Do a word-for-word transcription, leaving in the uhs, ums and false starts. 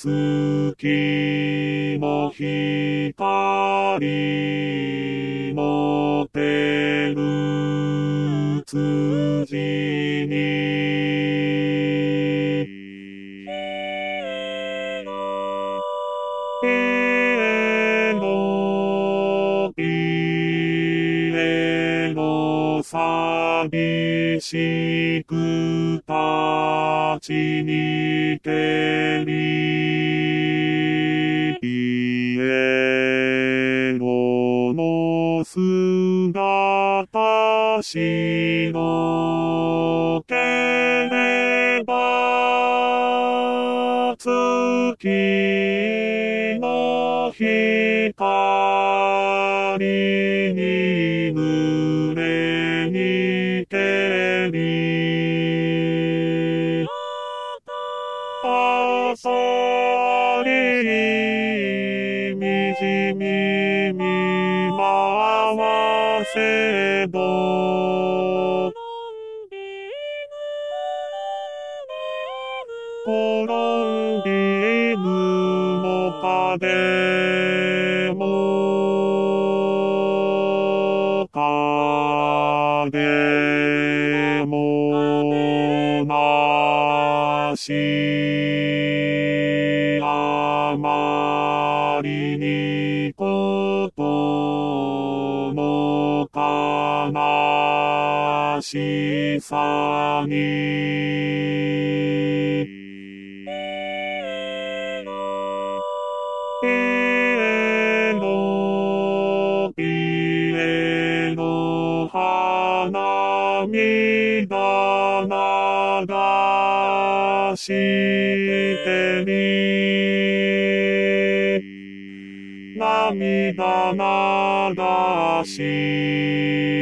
月の光もてる辻にピエロピエロ寂しく立ちにけりピエロの姿白ければ月の光に濡れにけりあさりみじみ見回せど転びぬの影も影もなしあまりにことの悲しさにピエロピエロ花涙流してみ涙流し